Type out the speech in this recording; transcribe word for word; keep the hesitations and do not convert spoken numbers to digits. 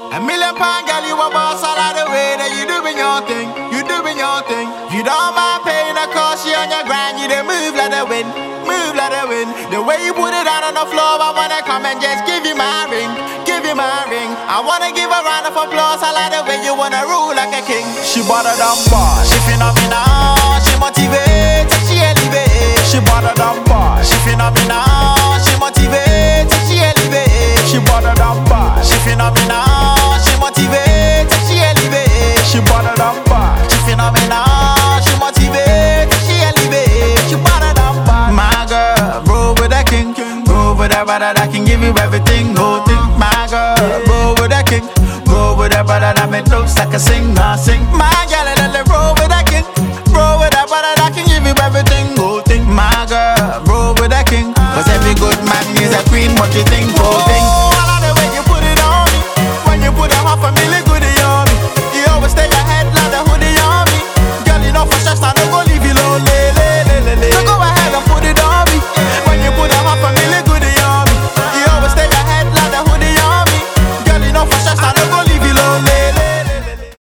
A million pound girl, you a boss all of the way that you doing your thing, you doing your thing. You don't mind paying a cost, you on your grind, you dey move like the wind, move like the wind. The way you put it out on the floor, I wanna come and just give you my ring, give you my ring. I wanna give a round of applause, I like the way you wanna rule like a king. She bought a dumb bar, she phenomenal, she motivates, she elevates. She bought a dumb bar, she phenomenal, she motivates, she elevates. She bought a dumb bar, she phenomenal. Motivate, she elevate. She bought a number. She phenomenal. She motivate, she elevate. She bought a number. My girl, roll with a king, roll with a brother that can give you everything. No thing. My girl, roll with a king, roll with a brother that make looks like a singer, sing. My